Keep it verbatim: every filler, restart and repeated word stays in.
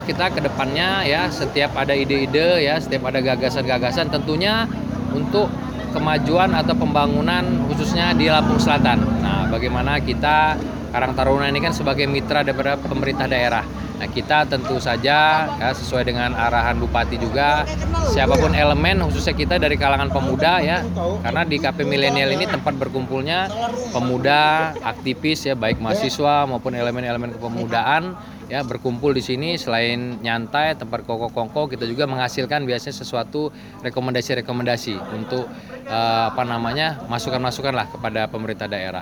Kita ke depannya ya setiap ada ide-ide ya, setiap ada gagasan-gagasan tentunya untuk kemajuan atau pembangunan khususnya di Lampung Selatan. Nah, bagaimana kita Karang Taruna ini kan sebagai mitra daripada pemerintah daerah. Nah, kita tentu saja ya sesuai dengan arahan Bupati juga, siapapun elemen khususnya kita dari kalangan pemuda ya, karena di K P Milenial ini tempat berkumpulnya pemuda, aktivis ya, baik mahasiswa maupun elemen-elemen kepemudaan ya berkumpul di sini. Selain nyantai, tempat kongko-kongko, kita juga menghasilkan biasanya sesuatu rekomendasi-rekomendasi untuk eh, apa namanya masukan-masukan lah kepada pemerintah daerah.